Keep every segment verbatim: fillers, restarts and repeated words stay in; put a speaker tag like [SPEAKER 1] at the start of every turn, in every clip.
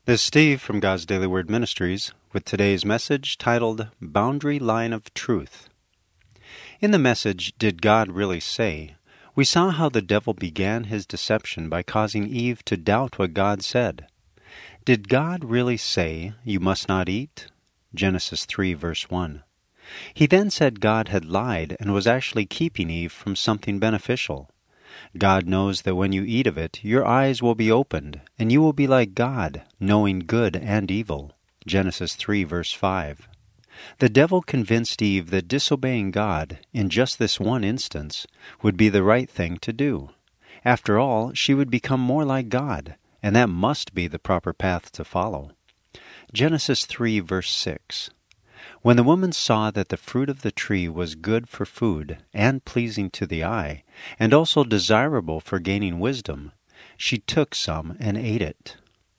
[SPEAKER 1] This is Steve from God's Daily Word Ministries with today's message titled Boundary Line of Truth. In the message, Did God Really Say?, we saw how the devil began his deception by causing Eve to doubt what God said. Did God really say, "You must not eat"? Genesis three, verse one. He then said God had lied and was actually keeping Eve from something beneficial. God knows that when you eat of it, your eyes will be opened, and you will be like God, knowing good and evil. Genesis three, verse five. The devil convinced Eve that disobeying God, in just this one instance, would be the right thing to do. After all, she would become more like God, and that must be the proper path to follow. Genesis three, verse six. When the woman saw that the fruit of the tree was good for food, and pleasing to the eye, and also desirable for gaining wisdom, she took some and ate it.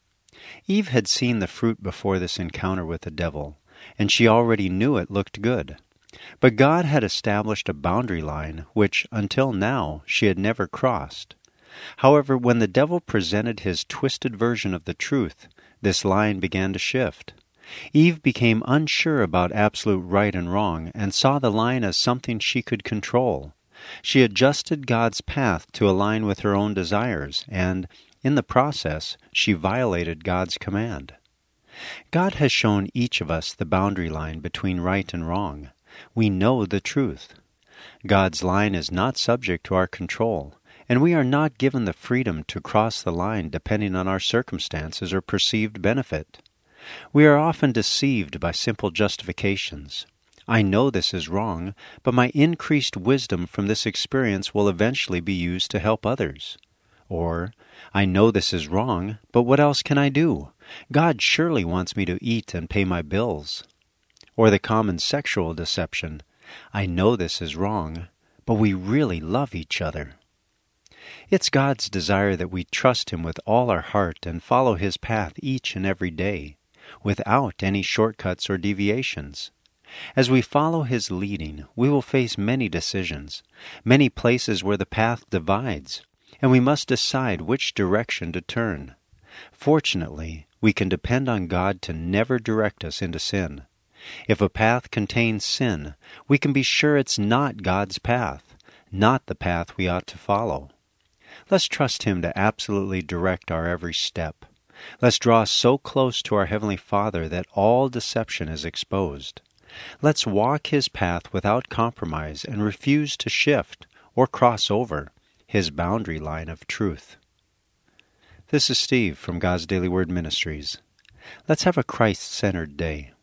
[SPEAKER 1] Eve had seen the fruit before this encounter with the devil, and she already knew it looked good. But God had established a boundary line which, until now, she had never crossed. However, when the devil presented his twisted version of the truth, this line began to shift. Eve became unsure about absolute right and wrong and saw the line as something she could control. She adjusted God's path to align with her own desires, and, in the process, she violated God's command. God has shown each of us the boundary line between right and wrong. We know the truth. God's line is not subject to our control, and we are not given the freedom to cross the line depending on our circumstances or perceived benefit. We are often deceived by simple justifications. I know this is wrong, but my increased wisdom from this experience will eventually be used to help others. Or, I know this is wrong, but what else can I do? God surely wants me to eat and pay my bills. Or the common sexual deception. I know this is wrong, but we really love each other. It's God's desire that we trust Him with all our heart and follow His path each and every day, without any shortcuts or deviations. As we follow His leading, we will face many decisions, many places where the path divides, and we must decide which direction to turn. Fortunately, we can depend on God to never direct us into sin. If a path contains sin, we can be sure it's not God's path, not the path we ought to follow. Let's trust Him to absolutely direct our every step. Let's draw so close to our Heavenly Father that all deception is exposed. Let's walk His path without compromise and refuse to shift or cross over His boundary line of truth. This is Steve from God's Daily Word Ministries. Let's have a Christ-centered day.